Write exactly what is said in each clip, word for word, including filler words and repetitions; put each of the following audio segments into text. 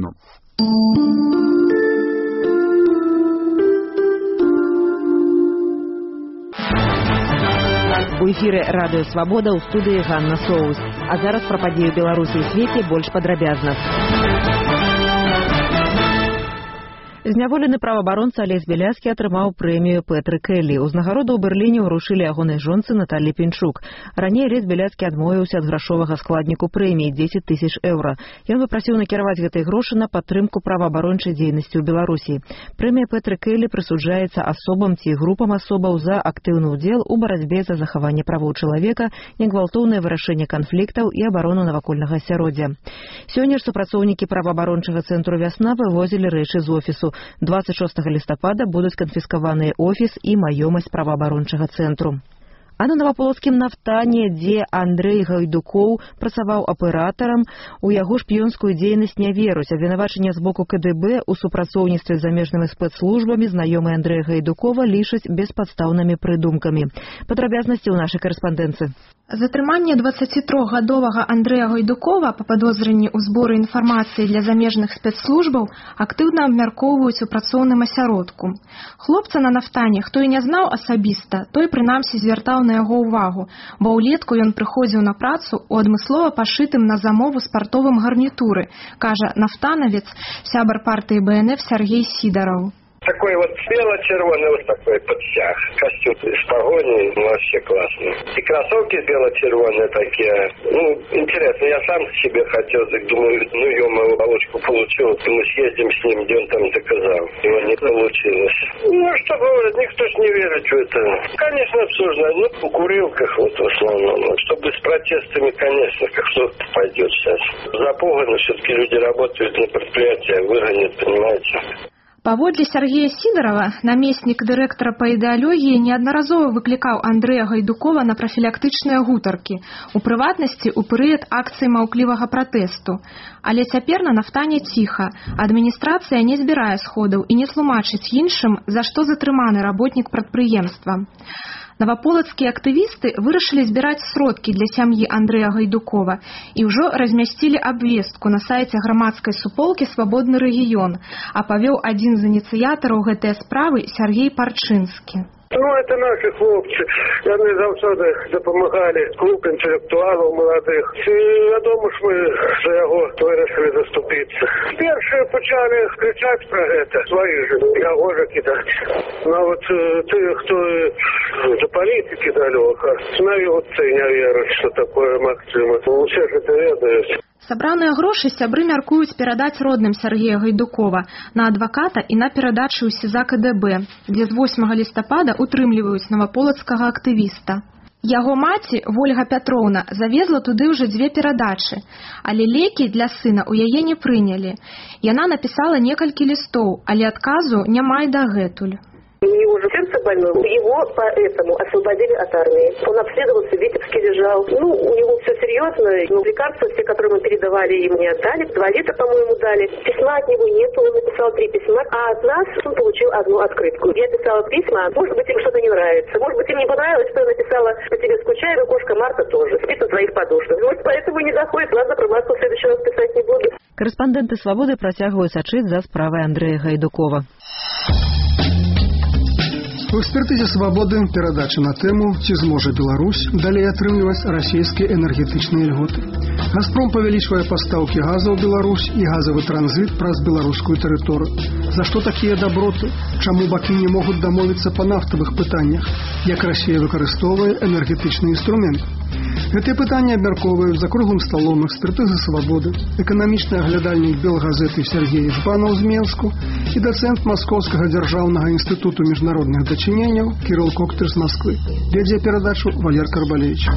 хвіліну. У эфіры радыё Свабода, ў студыі Ганна Соус. А зараз пра падзеі Беларусі і свеце больш падрабязна. Зняволены праваабаронца Алесь Беляцкі атрымаў прэмію Петры Келлі. Узнагароду ў Берліне ўручылі ягонай жонцы Наталі Пінчук. Раней Алесь Беляцкі адмовіўся ад грашовага складніку прэміі дзесяць тысяч еўра. Ён выпрасіў накіраваць гэтыя грошы на падтрымку праваабарончай дзейнасці ў Беларусі. Прэмія Петры Келлі прысуджаецца асобам ці групам асобаў за актыўны ўдзел у барацьбе за захаванне правоў чалавека, негвалтоўнае вырашэнне канфліктаў і абарону навакольнага асяроддзя. Сёння ж супрацоўнікі праваабарончага цэнтру «Вясна» вывозілі рэчы з офісу. двадцать шостага лістапада будуць канфіскаваныя офіс і маёмасць праваабарончага цэнтру. А на Наваполацкім нафтане, дзе Андрэй Гайдукоў працаваў аператарам, у яго шпіёнскую дзейнасць не веруць. Абвінавачанне з боку ка дэ бэ ў супрацоўніцтве з замежнымі спецслужбамі знаёмыя Андрэя Гайдукова лічаць беспадстаўнымі прыдумкамі. Падрабязнасці ў нашай карэспандэнцыі. Затрыманне дваццацітрохгадовага Андрэя Гайдукова па падозрэнні ў зборы інфармацыі для замежных спецслужбаў актыўна абмяркоўваюць у працоўным асяродку. Хлопца на нафтане, хто і не знаў асабіста, той прынамсі звяртаў на яго ўвагу, бо ўлетку ён прыходзіў на працу ў адмыслова пашытым на замову спартовым гарнітуры, кажа нафтанавец, сябар партыі бэ эн эф Сергей Сидоров. Такой вот бело-червоный вот такой подтяг. Костюм с погоней, ну, вообще классно. И кроссовки бело-червоные такие. Ну, интересно, я сам себе хотел, так думаю, ну, ё-моё, оболочку получил, мы съездим с ним, где он там заказал. Его не получилось. Ну, что говорят, никто ж не верит в это. Конечно, обсуждать, ну, по курилках вот в основном. Чтобы с протестами, конечно, как что-то пойдет сейчас. Запуганы, все-таки люди работают на предприятии, выгонят, понимаете. Паводле Сергея Сидорова, намеснік дырэктара па ідэалогіі неаднаразова выклікаў Андрэя Гайдукова на прафілактычныя гутаркі, у прыватнасці ў перыяд акцыі маўклівага пратэсту. Але цяпер на нафтане ціха. Адміністрацыя не збірае сходаў і не тлумачыць іншым, за што затрыманы работнік прадпрыемства. Наваполацкія актывісты вырашылі збіраць сродкі для сям'і Андрэя Гайдукова і ўжо размясцілі абвестку на сайце грамадскай суполкі «Свабодны рэгіён», апавёў адзін з ініцыятараў гэтай справы Сергей Парчынскі. Ну, это наши хлопцы. Яны заўсёды дапамагалі клуб інтэлектуалаў маладых. І вядома ж мы за яго вырашылі заступіцца. Першыя пачалі крычаць пра гэта. Сваіх же, яго же кідаць. Нават тыя, хто да палітыкі далёка, смяюцца і не вераць, што такое магчыма. Усе ж гэта ведаюць. Сабраныя грошы сябры мяркуюць перадаць родным Сергея Гайдукова на адваката і на перадачу ў СІЗА ка дэ бэ, дзе з восьмага лістапада утрымліваюць наваполацкага актывіста. Яго маці, Вольга Пятроўна, завезла туды ўжо дзве перадачы, але лекі для сына ў яе не прынялі. Яна напісала некалькі лістоў, але адказу няма і дагэтуль. У него же сердце больное, его поэтому освободили от армии. Он обследовался, в Витебске лежал. Ну, у него все серьезно, но лекарства все, которые мы передавали, ему не отдали. Два литра, по-моему, дали. Письма от него нету, он написал три письма, а от нас он получил одну открытку. Я писала письма, может быть, им что-то не нравится. Может быть, им не понравилось, что я написала «По тебе скучаю», и кошка Марта тоже спит на твоих подушках. Вот поэтому не доходит. Ладно, про Марку в следующий раз писать не буду. Корэспандэнты «Свабоды» працягваюць сачыць за справай Андрэя Гайдукова. У экспертызе «Свабоды» перадача на тэму «Ці зможа Беларусь далей атрымліваць расійскія энергетычныя льготы». «Газпром» павялічвае пастаўкі газа ў Беларусь і газавы транзіт праз беларускую тэрыторыю. За што такія даброты? Чаму бакі не могуць дамовіцца па нафтавых пытаннях? Як Расія выкарыстоўвае энергетычны інструмент? Гэтыя пытанні абмяркоўваюць за круглым сталом экспертызы «Свабоды», эканамічны аглядальнік «Белгазеты» Сергей Жбанаў з Менску і дацэнт Маскоўскага дзяржаўнага інстытуту міжнародных дачыненняў Кірыл Коктыр з Москвы. Вядзе перадачу Валер Карбалевич.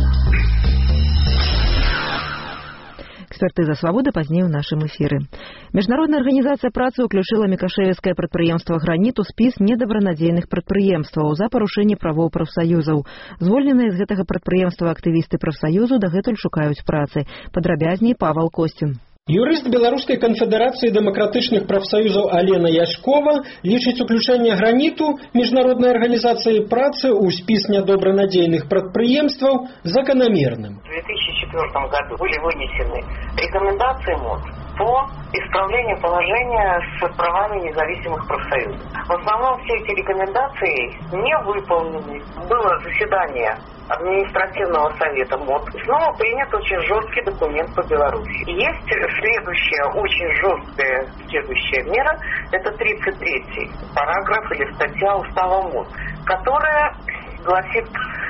Экспертыза «Свабоды» пазней у нашым эфіры. Міжнародная арганізацыя працы ўключыла мікашэвіцкае прадпрыемства «Граніт» у спіс недабранадзейных прадпрыемстваў за парушэнне правоў прафсаюзаў. Звольненыя з гэтага прадпрыемства актывісты прафсаюзу дагэтуль шукаюць працы. Падрабязней Павал Костін. Юрыст Беларускай канфедэрацыі дэмакратычных прафсаюзаў Алена Яшкова лічыць уключэнне «Граніту» міжнароднай арганізацыі працы ў спіс недобранадзейных прадпрыемстваў закономерным. В две тысячи четвёртом году были вынесены рекомендации МОД по исправлению положения с правами независимых профсоюзов. В основном все эти рекомендации не выполнены. Было заседание административного совета МОД. Снова принят очень жесткий документ по Беларуси. Есть следующая, очень жесткая следующая мера, это тридцать третий параграф или статья устава МОД, которая гласит,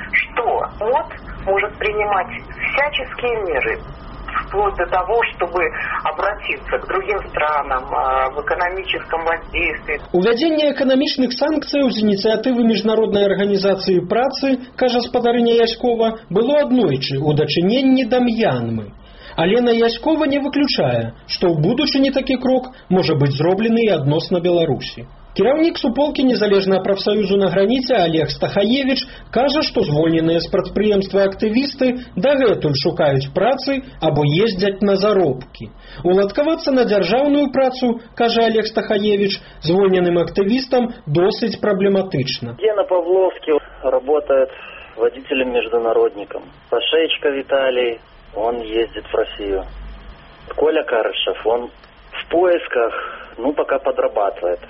что МОД может принимать всяческие меры, вплоть до того, чтобы обратиться к другим странам в экономическом воздействии. Увядзенне эканамічных санкцыяў з ініцыятывы міжнароднай арганізацыі працы, кажа спадарыня Яськова, было аднойчы ў дачыненні да М'янмы. Алена Яськова не выключае, што ў будучыні такі крок можа быць зроблены і адносна Беларусі. Кіраўнік суполкі незалежнага прафсаюзу на граніце Олег Стахаевич кажа, што звольненыя з прадпрыемства актывісты дагэтуль шукаюць працы або ездзяць на заробкі. Уладкавацца на дзяржаўную працу, кажа Олег Стахаевич, звольненым актывістам досыць праблематычна. Гена Павловский работает водителем-международником. Пашечка Виталий, он ездит в Россию. Коля Карышев, он в поисках, ну, пока подрабатывает.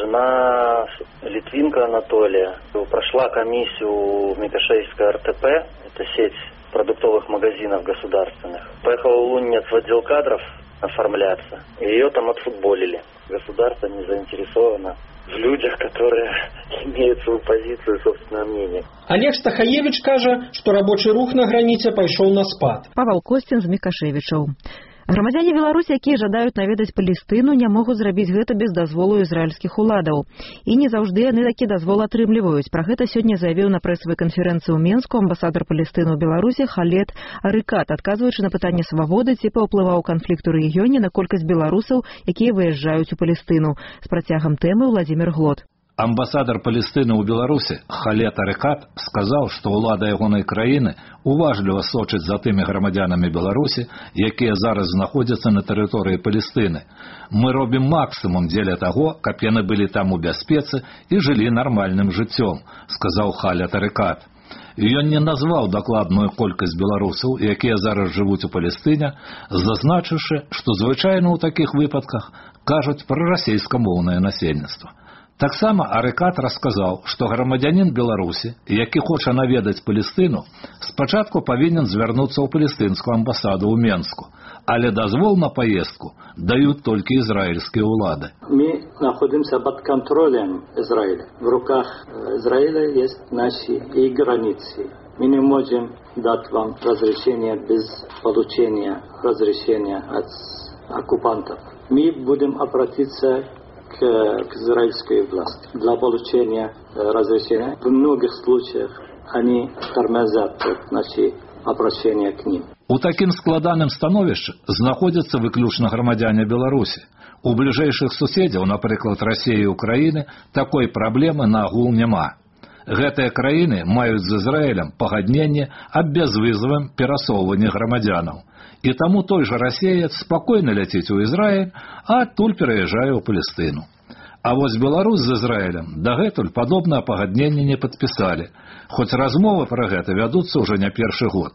Жена Литвинка Анатолия прошла комиссию в Микошейской эр тэ пэ, это сеть продуктовых магазинов государственных. Поехала в Лунец в отдел кадров оформляться, и ее там отфутболили. Государство не заинтересовано в людях, которые имеют свою позицию и собственное мнение. Олег Стахаевич кажа, што рабочы рух на граніце пайшоў на спад. Павел Костин з Мікашевічаў. Грамадзяне Беларусі, якія жадаюць наведаць Палестыну, не могуць зрабіць гэта без дазволу ізраільскіх уладаў. І не заўжды яны такі дазвол атрымліваюць. Пра гэта сёння заявіў на прэсавай канферэнцыі ў Менску амбасадар Палестыны ў Беларусі Халед Арыкат, адказваючы на пытанне свабоды, ці паўплываў канфлікт у рэгіёне на колькасць беларусаў, якія выязджаюць у Палестыну. З працягам тэмы Владзімір Глот. Амбасадар Палестыны ў Беларусі Халед Арыкат сказаў, што ўлада ягонай краіны уважліва сочыць за тымі грамадзянамі Беларусі, якія зараз знаходзяцца на тэрыторыі Палестыны. Мы робім максімум дзеля таго, каб яны былі там у бяспецы і жылі нармальным жыццём, сказаў Халед Арыкат. Ён не назваў дакладную колькасць беларусаў, якія зараз жывуць у Палестыне, зазначыўшы, што звычайна ў такіх выпадках кажуць пра расейскамоўнае насельніцтва. Таксама Арыкат расказаў, што грамадзянін Беларусі, які хоча наведаць Палестыну, спачатку павінен звярнуцца ў палестынскую амбасаду ў Менску, але дазвол на поездку дают только израильские улады. Мы находимся под контролем Израиля. В руках Израиля есть наши и границы. Мы не можем дать вам разрешение без получения разрешения от оккупантов. Мы будем обратиться к, к израильской власти для получения разрешения. В многих случаях они тормозят наши обращения к ним. У такім складаным становішчы знаходзяцца выключна грамадзяне Беларусі. У бліжэйшых суседзяў, напрыклад, Расіі і Украіны, такой праблемы нагул няма. Гэтыя краіны маюць з Ізраілем пагадненне аб бязвізавым перасоўванні грамадзянаў. І таму той жа расеец спакойна ляціць у Ізраіль, а адтуль пераязджае ў Палестыну. А вось Беларусь з Ізраілем дагэтуль падобнае пагадненне не падпісалі, хоць размовы пра гэта вядуцца ўжо не першы год.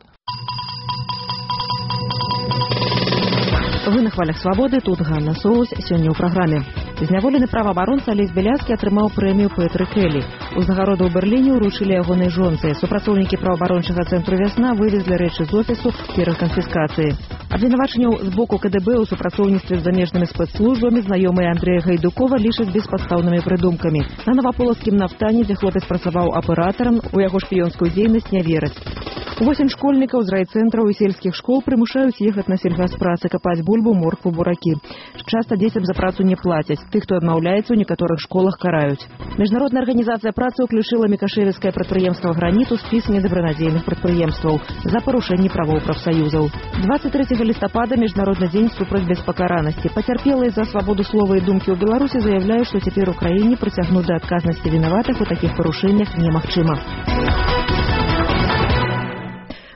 Вы на хвалях свабоды, тут Ганна Соус, сёння ў праграме. Зняволены праваабаронца Алесь Беляскі атрымаў прэмію Пэтры Кэлі. Узнагароду ў Берліне ўручылі ягонай жонцы. Супрацоўнікі праваабарончага цэнтру «Вясна» вывезлі рэчы з офісу перад канфіскацыяй. Абвінавачанняў з боку ка дэ бэ ў супрацоўніцтве з замежнымі спецслужбамі знаёмыя Андрэя Гайдукова лічаць беспадстаўнымі прыдумкамі. На наваполацкім нафтане, дзе хлопец працаваў аператарам, у яго шпіёнскую дзейнасць не вераць. Восем школьнікаў з райцэнтраў і сельскіх школ прымушаюць ехаць на сельгаспрацы капаць бульбу, моркву, буракі. Часта дзецям за працу не плацяць. Тых, хто адмаўляецца, у некаторых школах караюць. Міжнародная арганізацыя працы ўключыла мікашевіцкае прадпрыемства «Граніт» у спіс недабранадзейных прадпрыемстваў за парушэнне правоў прафсаюзаў. двадцать третьего лістапада міжнародны дзень супраць беспакаранасці. Пацярпелыя за свабоду слова і думкі ў Беларусі заявляюць, што цяпер у краіне прыцягнуць да адказнасці вінаватых у такіх парушэннях немагчыма.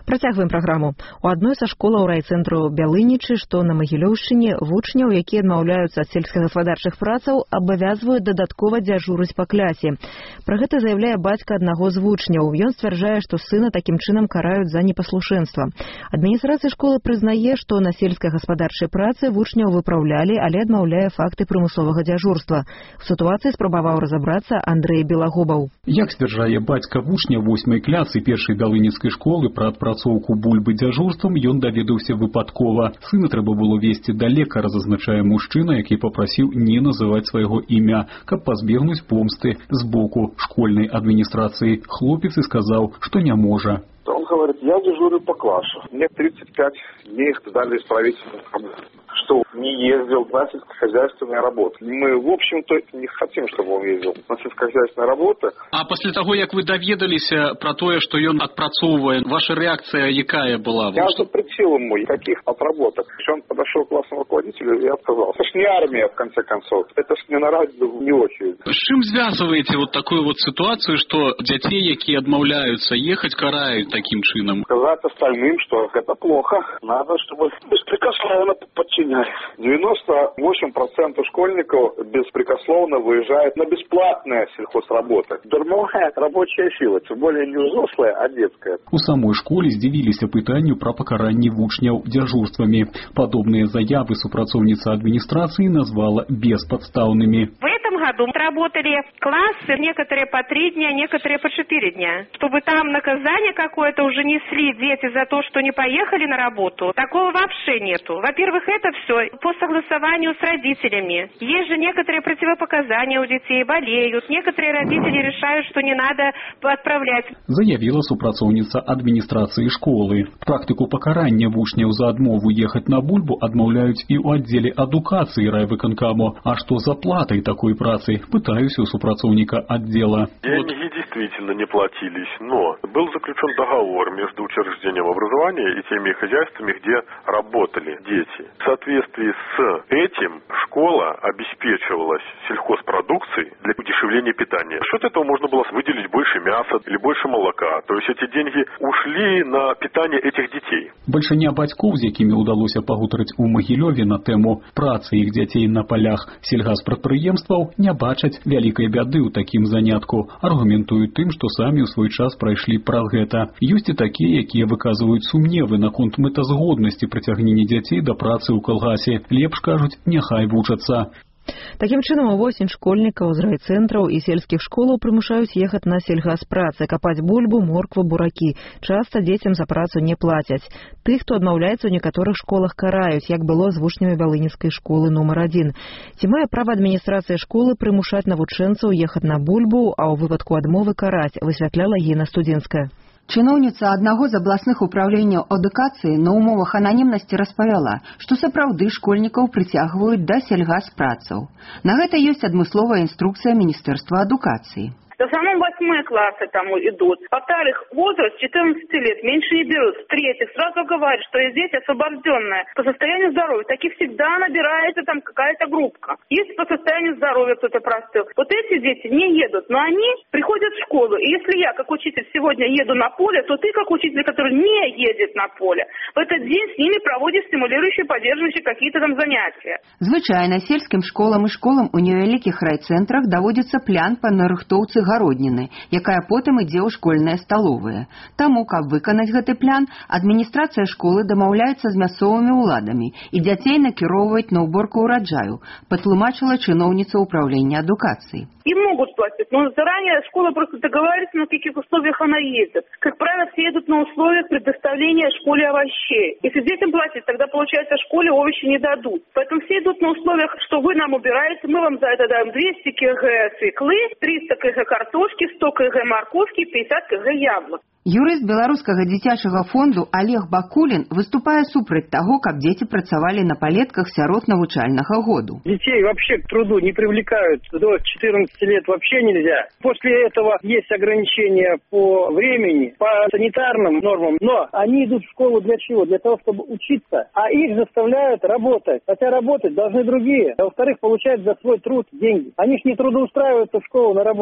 Працягваем праграму. У адной са школаў райцэнтру Бялынічы, што на Магілёўшчыне, вучняў, якія адмаўляюцца ад сельскагаспадарчых працаў, абавязваюць дадаткова дзяжурыць па клясе. Пра гэта заяўляе бацька аднаго з вучняў. Ён сцвярджае, што сына такім чынам караюць за непаслушэнства. Адміністрацыя школы прызнае, што на сельскагаспадарчай працы вучняў выпраўлялі, але адмаўляе факты прымусовага дзяжурства. В сітуацыі спрабаваў разабрацца Андрэй Белагубаў. Як сцвярджае бацька вучня восьмай клясы першай бялыніцкай школы, пра адпрацоўку бульбы дзяжурствам ён даведаўся выпадкова. Сына трэба было весці да лекара, зазначае мужчына, які папрасіў не называць свайго імя, каб пазбегнуць помсты з боку школьнай адміністрацыі. Хлопец і сказаў, што не можа. Он говорит, я дежурю по классу. Мне тридцать пять дней их дали исправительных работ. Что не ездил на сельскохозяйственные работы. Мы, в общем-то, не хотим, чтобы он ездил на сельскохозяйственные работы. А после того, як вы даведаліся про тое, что ён адпрацоўвае, ваша реакция якая была? Я запретил ему никаких отработок. Он подошел к классному руководителю и отказался. Это ж не армия, в конце концов. Это ж не на радио, не очередь. С чем связываете вот такую вот ситуацию, что детей, якія адмаўляются ехать, карают таким чином? Сказать остальным, что это плохо. Надо, чтобы беспрекословно подчинялись. девяносто восемь процентов школьников беспрекословно выезжают на бесплатные сельхозработы. Дурная рабочая сила, тем более не взрослая, а детская. У самой школе здзівіліся пытанню пра пакаранне вучняў дзяжурствамі. Падобныя заявы супрацоўніца адміністрацыі назвала бесподстаўнымі. В этом году работали классы, некоторые по три дня, некоторые по четыре дня. Чтобы там наказание какое-то уже несли дети за то, что не поехали на работу, такого вообще нету. Во-первых, это все по согласованию с родителями. Есть же некоторые противопоказания у детей, болеют. Некоторые родители решают, что не надо отправлять. Заявила супрацоўніца адміністрацыі школы. Практыку пакарання вучняў за адмову ехаць на бульбу адмаўляюць і ў аддзеле адукацыі райвыканкаму. А што за платай такой працы? Пытаюсь у супрацоўніка отдела. Деньги действительно не платились, но был заключен договор между учреждением образования и теми хозяйствами, где работали дети. В соответствии с этим школа обеспечивалась сельхозпродукцией для удешевления питания. За счет этого можно было выделить больше мяса или больше молока. То есть эти деньги ушли на питание этих детей. Большиня бацькоў, з якімі ўдалося пагутарыць у Магілёве на тэму працы іх дзяцей на палях сельгаспрадпрыемстваў, не бачаць вялікай бяды ў такім занятку. Аргументуюць тым, што самі ў свой час прайшлі праз гэта. Ёсць і такія, якія выказваюць сумневы наконт мэтазгоднасці прыцягнення дзяцей да працы ў калгасе. Лепш, кажуць, няхай вучацца. Такім чынам, увосень школьнікаў з райцэнтраў і сельскіх школаў прымушаюць ехаць на сельгаспрацы, капаць бульбу, моркву, буракі. Часта дзецям за працу не плацяць. Тых, хто адмаўляецца, у некаторых школах караюць, як было з вучнямі бялыніцкай школы нумар адзін. Ці мае права адміністрацыя школы прымушаць навучэнцаў ехаць на бульбу, а ў выпадку адмовы караць, высвятляла Гіна Студзінская. Чыноўніца аднаго з абласных управленняў адукацыі на умовах ананімнасці распавяла, што сапраўды школьнікаў прыцягваюць да сельгаспрацаў. На гэта ёсць адмысловая інструкцыя Міністэрства адукацыі. В основном восьмые классы там идут. Во-вторых, возраст четырнадцати лет меньше не берут. В-третьих, сразу говорят, что есть дети освобожденные по состоянию здоровья. Таких всегда набирается там какая-то группка. Если по состоянию здоровья кто-то простыл, вот эти дети не едут, но они приходят в школу. И если я, как учитель, сегодня еду на поле, то ты, как учитель, который не едет на поле, в этот день с ними проводишь стимулирующие, поддерживающие какие-то там занятия. Звычайна сельскім школам і школам у невялікіх райцэнтрах даводзіцца плян па нарыхтоўцы гародніны, якая потым ідзе ў школьныя сталовыя. Таму, каб выканаць гэты плян, адміністрацыя школы дамаўляецца з мясцовымі ўладамі і дзяцей накіроўваць на ўборку ўраджаю, патлумачыла чыноўніца ўправлення адукацыі. Им могут платить, но заранее школа просто договаривается, на каких условиях она едет. Как правило, все едут на условиях предоставления школе овощей. Если детям платить, тогда, получается, школе овощи не дадут. Поэтому все идут на условиях, что вы нам убираете, мы вам за это даем двести килограмм свеклы, триста килограмм картошки, сто килограмм морковки, пятьдесят килограмм яблок. Юрыст беларускага дзіцячага фонду Олег Бакулін выступае супраць таго, каб дзеці працавалі на палетках сярод навучальнага году. Детей вообще к труду не привлекают. До четырнадцати лет вообще нельзя. После этого есть ограничения по времени, по санитарным нормам. Но они идут в школу для чего? Для того, чтобы учиться. А их заставляют работать. Хотя работать должны другие. А во-вторых, получают за свой труд деньги. Они ж не трудоустраиваются в школу на работу. Поэтому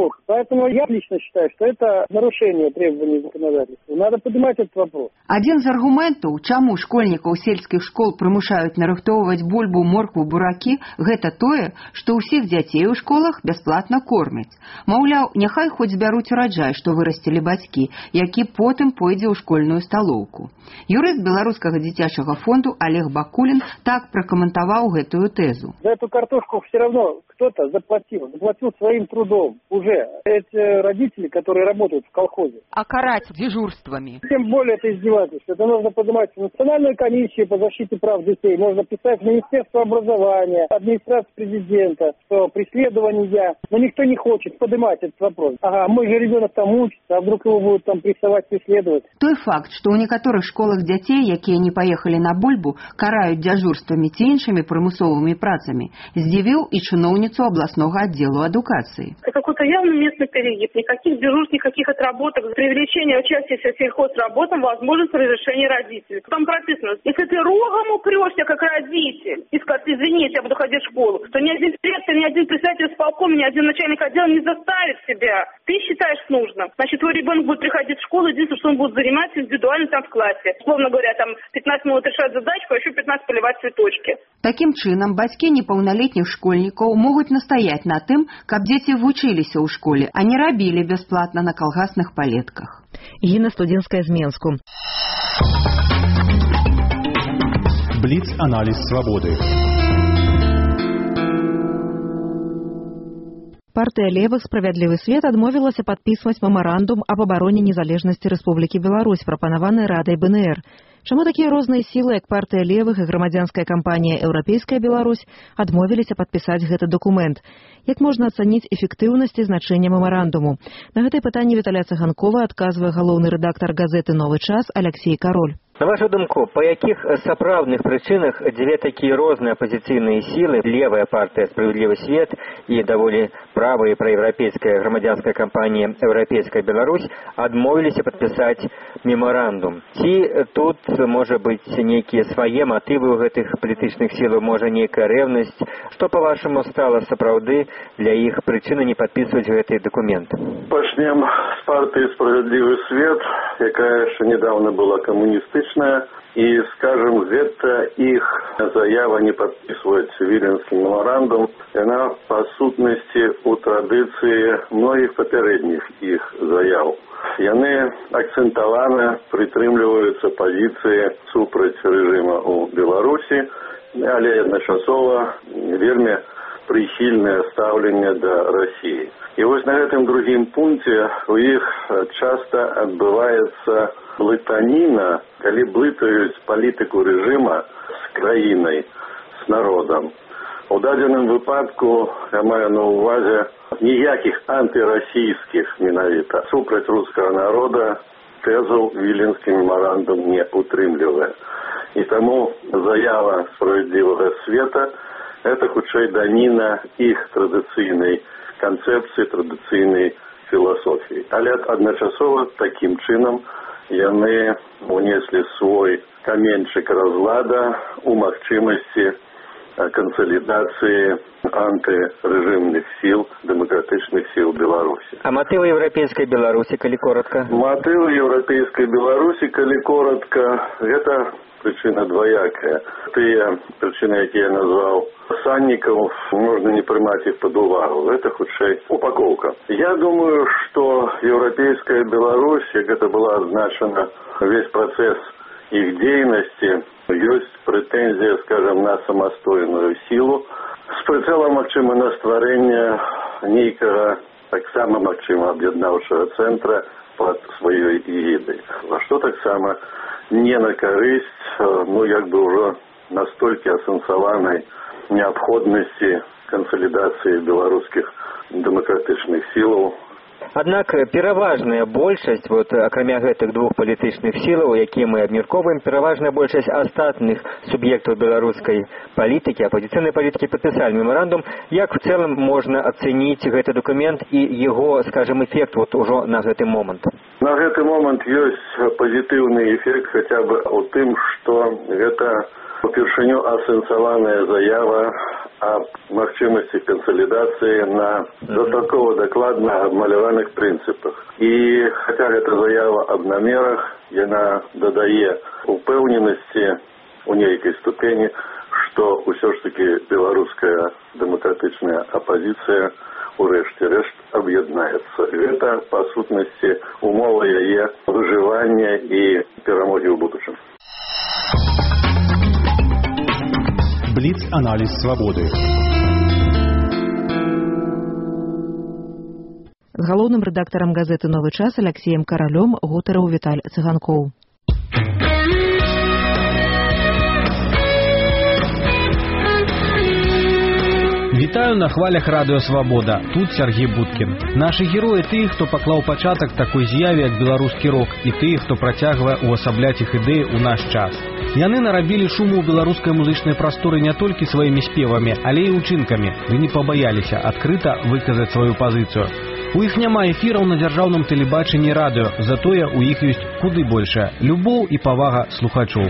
Поэтому я лично считаю, что это нарушение требований законодательства. Надо поднимать этот вопрос. Адзін з аргументаў, чаму школьнікаў сельскіх школ прымушаюць нарыхтоўваць бульбу, моркву, буракі, гэта тое, што ўсіх дзяцей у школах бясплатна кормяць. Маўляў, няхай хоць збяруць ураджай, што вырасцілі бацькі, які потым пойдзе ў школьную сталоўку. Юрыст беларускага дзіцячага фонду Олег Бакулин так пракаментаваў гэтую тэзу. За эту картошку все равно кто-то заплатил, заплатил своим трудом уже. Эти родители, которые работают в колхозе. А карать дежурствами? Тем более это издевательство. Это нужно поднимать в Национальную комиссию по защите прав детей. Можно писать в Министерство образования, администрацию президента, что преследование. Но никто не хочет поднимать этот вопрос. Ага, мой же ребенок там учится, а вдруг его будут там прессовать, преследовать. Той факт, што ў некаторых школах дзяцей, якія не паехалі на бульбу, караюць дзяжурствамі ці іншымі прымусовымі працамі, здзівіў і чыноўніцу областного отдела адукации. Это какой-то явный местный перегиб. Никаких дежурств, никаких отработок. Привлечение участия в сельхозработам, возможность разрешения родителей. Там прописано, если ты рогом упрешься как родитель и скажешь, извините, я буду ходить в школу, то ни один директор, ни один председатель исполкома, ни один начальник отдела не заставит тебя. Ты считаешь нужным. Значит, твой ребенок будет приходить в школу, единственное, что он будет заниматься индивидуально там в классе. Словно говоря, там пятнадцать минут решать задачку, а еще пятнадцать поливать цветочки. Таким чынам, бацькі непаўналетніх школьнікаў могуць настаяць на тым, каб дзеці вучыліся ў школе, а не рабілі бясплатна на калгасных палетках. Інна Студзенская з Менску. Бліц-аналіз свабоды. Партыя левых «Справядлівы свет» адмовілася падпісваць мемарандум аб абароне незалежнасці Рэспублікі Беларусь, прапанаваны Радай бэ эн эр. Чаму такія розныя сілы, як партыя левых і грамадзянская кампанія «Еўрапейская Беларусь» адмовіліся падпісаць гэты дакумент? Як можна ацаніць эфектыўнасць і значэнне мемарандуму? На гэтае пытанне Віталя Цыганкова адказвае галоўны рэдактар газеты «Новы час» Алексей Кароль. На вашу думку, по якіх сапраўдных прычынах дзве такія розныя апозіцыйныя сілы, левая партыя «Справядлівы свет» і даволі правая і праеўрапейская грамадзянская кампанія «Еўрапейская Беларусь» адмовіліся падпісаць мемарандум? Ці тут можа быць нейкія свае матывы ў гэтых палітычных сілаў, можа нейкая рэўнасць? Што, па-вашаму, стала сапраўды для іх прычынай не падпісваць гэты дакумент? Пачнем з партыі «Справядлівы свет», якая яшчэ недавно была камуністычнай. И, скажем, это их заява не подписывать Виленский меморандум, она по сутности у традиции многих попередних их заяв. Яны акцентавана прытрымліваюцца пазіцыі супраць рэжыма ў Беларусі, але адначасова вельмі прыхільнае стаўленне да России. И вот на этом другим пункте у их часто отбывается блытаніна, калі блытаюць палітыку рэжыма з краінай, з народам. У дадзеным выпадку я маю на увазе ніякіх антырасійскіх менавіта супраць рускага народа тэзаў Віленскі мемарандум не утрымлівае. І таму заява «Справядлівага света» это хутчэй даніна іх традыцыйнай канцэпцыі, традыцыйнай філасофіі. Але адначасова такім чынам яны унеслі свой каменьчык разлада у магчымасці кансалідацыі антырэжымных сіл, дэмакратычных сіл Беларусі. А матывы Еўрапейскай Беларусі, калі коротка? Матывы Еўрапейскай Беларусі, калі коротка, гэта причина двоякая. Тыя причины, якія я назвал санников, можно не принимать их под увагу. Это худшая упаковка. Я думаю, что Европейская Беларусь, как это было означено, весь процесс их деятельности, есть претензия, скажем, на самостойную силу, с прицелом, магчыма, на стварэнне нейкага таксама, магчыма, аб'яднаўчага центра под своей эгидай. А что таксама не на корысть, ну, як бы уже настолько асэнсаванай необходимости консолидации белорусских демократичных сил. Аднак пераважная большасць, вот, акрамя гэтых двух палітычных сілаў, якія мы абмяркоўваем, пераважная большасць астатных суб'ектаў беларускай палітыкі, апозіцыйнай палітыкі падпісалі мемарандум. Як в цэлым можна ацэніць гэты документ і яго, скажем, эфект вот ужо на гэты момант? На гэты момант ёсць пазітыўны эфект хаця бы у тым, што гэта упершыню асэнсаваная заява об магчымасці кансалідацыі на дастаткова дакладна абмаляваных прынцыпах. І хаця гэта заява аб намерах, яна дадае упэўненасці у нейкай ступені, што ўсё ж такі беларуская дэмакратычная апазіцыя урэшце рэшт аб'яднаецца. Гэта, па сутнасці, умова яе выжывання і перамогі ў будучым. Бліц-аналіз свабоды. З галоўным рэдактарам газеты «Новы час» Алексеем Каралём гутарыў Віталь Цыганкоў. Вітаю на хвалях радыё «Свабода». Тут Сергей Будкін. Нашы героі тыя, хто паклаў пачатак такой з'яве, як беларускі рок, і тыя, хто працягвае увасабляць іх ідэі ў наш час. Яны нарабілі шуму ў беларускай музычнай прасторы не толькі сваімі спевамі, але і ўчынкамі, ды не пабаяліся адкрыта выказаць сваю пазіцыю. У іх няма эфіраў на дзяржаўным тэлебачанні і радыё, затое у іх ёсць куды большая любоў і павага слухачоў.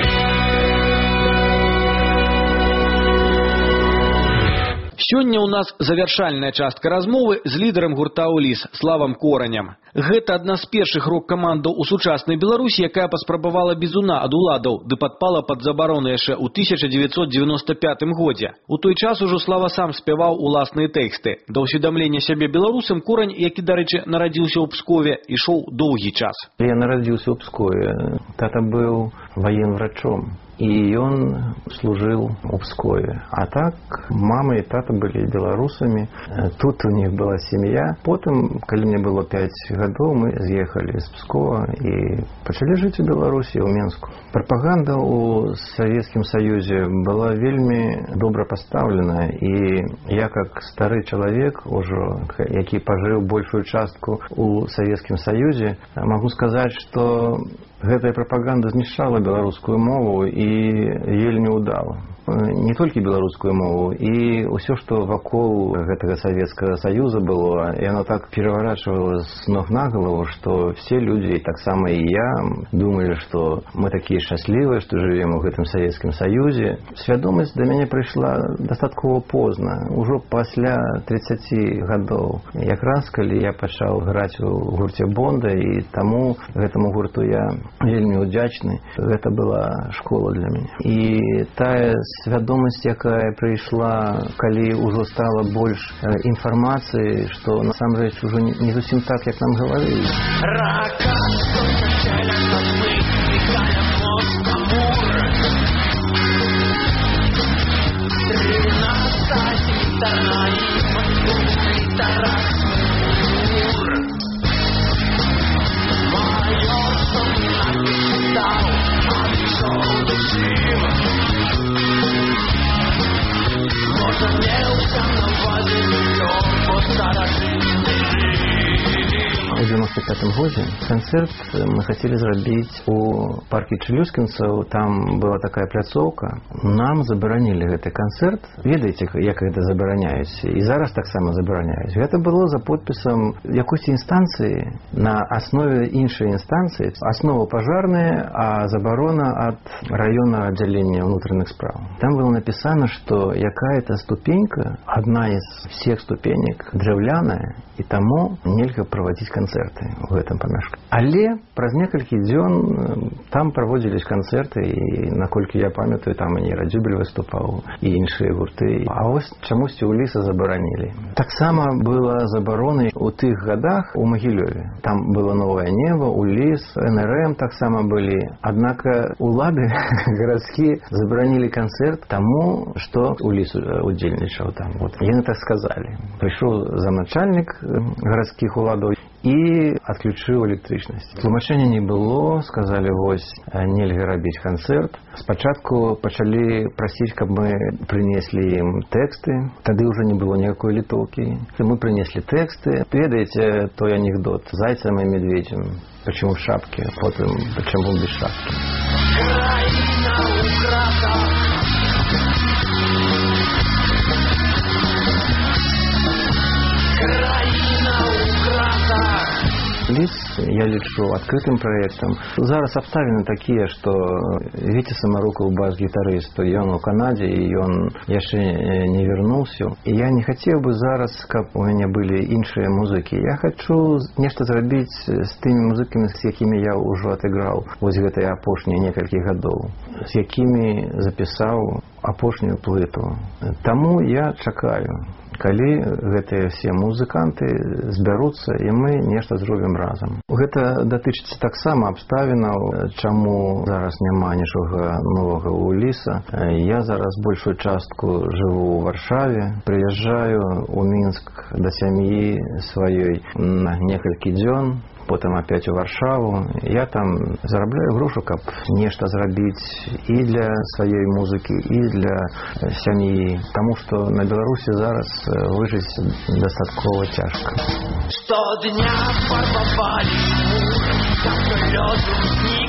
Сёння ў нас завяршальная частка размовы з лідарам гурта «Уліс» Славам Коранем. Гэта адна з першых рок-камандаў у сучаснай Беларусі, якая паспрабавала бізуна ад уладаў, ды падпала пад забарону яшчэ ў тысяча дзевяцьсот дзевяноста пятым годзе. У той час ужо Слава сам спяваў уласныя тэксты. Да ўсведамлення сябе беларусам Корань, які, дарэчы, нарадзіўся ў Пскове, ішоў доўгі час. Я нарадзіўся ў Пскове. Тата быў военврачом. И он служил в Пскове. А так, мама и тата были белорусами. Тут у них была семья. Потом, когда мне было пять годов, мы съехали из Пскова и начали жить в Беларуси, в Минску. Пропаганда у Советском Союзе была вельми добро поставлена. И я, как старый человек, уже, який пожил большую частку у Советском Союзе, могу сказать, что гэтая прапаганда знішчала беларускую мову і вельмі ўдала. Не толькі беларускую мову, і ўсё, што вакол гэтага Савецкага Саюза было, і оно так пераварачвала з ног на галаву, што все людзі, таксама і я, думалі, што мы такія шчаслівыя, што жывем у гэтым Савецкім Саюзе. Свядомасць да мяне прыйшла дастаткова позна, ужо пасля тридцати гадоў. Якраз калі я пачаў граць у гурце Бонда, і таму гэтаму гурту я вельмі ўдзячны. Гэта была школа для мяне. І тая свядомасць, якая прыйшла, калі ўжо стала больш інфармацыі, што насамрэч ужо не зусім так, як нам гаварылі. У девяносто пятом годзе канцэрт мы хацелі зрабіць у парке Чэлюскінцаў. Там была такая пляцоўка. Нам забаранілі гэты канцэрт. Ведаеце, як гэта забараняюць? І зараз таксама забараняюць. Гэта было за подпісам якойсь інстанцыі на аснове іншай інстанцыі. Аснова пажарная, а забарона ад раёна аддзялення ўнутраных спраў. Там было напісана, што якая-то ступенька, адна з всех ступенек драўляная, і таму нельга праводзіць канцэрты ў гэтым памяшканні. Але праз некалькі дзён там праводзілись канцэрты, і наколькі я памятаю, там і Радзюбель выступаў, і іншыя гурты. А вось чамусьці Уліса забаранілі. Таксама была забарона ў тых гадах у Магілёве. Там было Новае Неба, Уліс, эн эр эм таксама былі. Аднака улады гарадскія забаранілі канцэрт таму, што Уліс удзельнічаў там. Вот. Яны так сказалі. Прыйшоў замначальнік гарадскіх уладаў і адключыў электрычнасць. Тлумачэння не было, сказалі, вось, нельга рабіць канцэрт. Спачатку пачалі прасіць, каб мы прынеслі ім тэксты. Тады ўжо не было ніякой літоўкі. Мы прынеслі тэксты. Ведаеце той анекдот з зайцем і медведем. Почему в шапке, потом почему без шапки. Країна украта. Країна украта. Ліс я лічу адкрытым праектам. Зараз абставіны такія, што Віця Самарукаў, бас-гітарыст, ён у Канадзе, і ён яшчэ не вярнуўся. І я не хацеў бы зараз, каб у мяне былі іншыя музыкі. Я хачу нешта зрабіць з тымі музыкамі, з якімі я ўжо адыграў вось гэтыя апошнія некалькі гадоў, з якімі запісаў апошнюю плыту. Таму я чакаю, калі гэтыя все музыканты збяруцца і мы нешта зробім разам. Гэта датычыцца таксама абставінаў, чаму зараз няма нічога новага ў Ліса. Я зараз большую частку жыву ў Варшаве, прыязджаю ў Мінск да сям'і сваёй на некалькі дзён, потым опять у Варшаву. Я там зарабляю грошы, каб нешта зрабіць і для сваёй музыкі, і для сям'і. Таму што на Беларусі зараз выжыць дастаткова цяжка. Штодня фарбавалі мур, как лёду снег.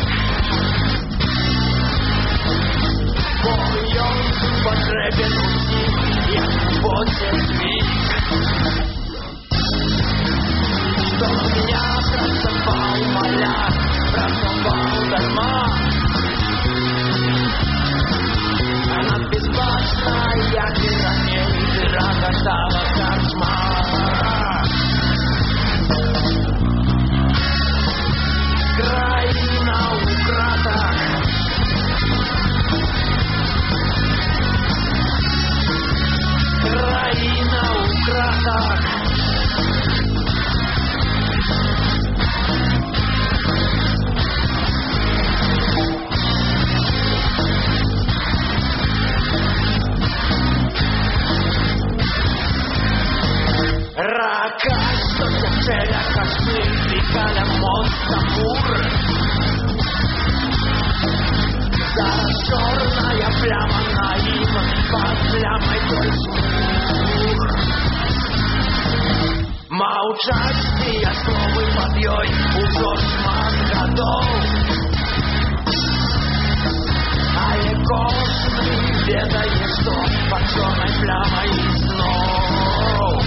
Бо ён патрэбен усім, як поце світ. Что меня працаваў маляр, працаваў дарма. Она беспачна, як і раней, дырага стала карчма. Краіна ў кратах. Краіна ў кратах. Рака, что тяжеля кашны, прикаля моста мур. Зараз чорная пляма на ім, под плямой той смур. Маўчаць тыя словы пад ёй ужо шмат гадоў. Але кожны ведае, што под чорнай плямай зноў.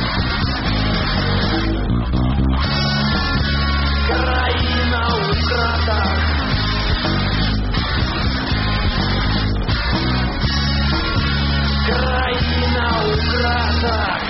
Краіна ў кратах. Краіна ў кратах.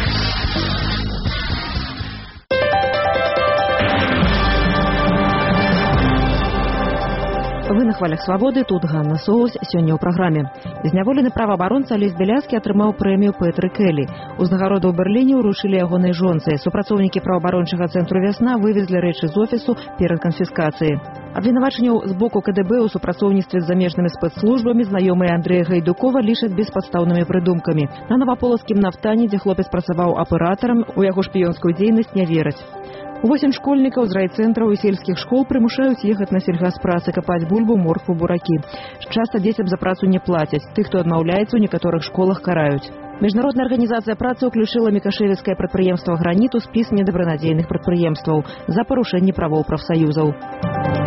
Вы на хвалях свабоды, тут Ганна Соус, сёння ў праграме. Зняволены праваабаронца Алесь Бяляскі атрымаў прэмію Пэтры Кэлі. Узнагароду ў Берліне ўручылі ягонай жонцы. Супрацоўнікі праваабарончага цэнтру «Вясна» вывезлі рэчы з офісу перад канфіскацыяй. Абвінавачанняў з боку ка дэ бэ ў супрацоўніцтве з замежнымі спецслужбамі знаёмыя Андрэя Гайдукова лічаць беспадстаўнымі прыдумкамі. На наваполацкім нафтане, дзе хлопец працаваў аператарам, у яго шпіёнскую дзейнасць не вераць. Восем школьнікаў з райцэнтраў і сельскіх школ прымушаюць ехаць на сельгаспрацы, капаць бульбу, моркву, буракі. Часта дзецям за працу не плацяць. Тых, хто адмаўляецца, у некаторых школах караюць. Міжнародная арганізацыя працы ўключыла мікашэвіцкае прадпрыемства «Граніт» у спіс недабранадзейных прадпрыемстваў за парушэнне правоў прафсаюзаў.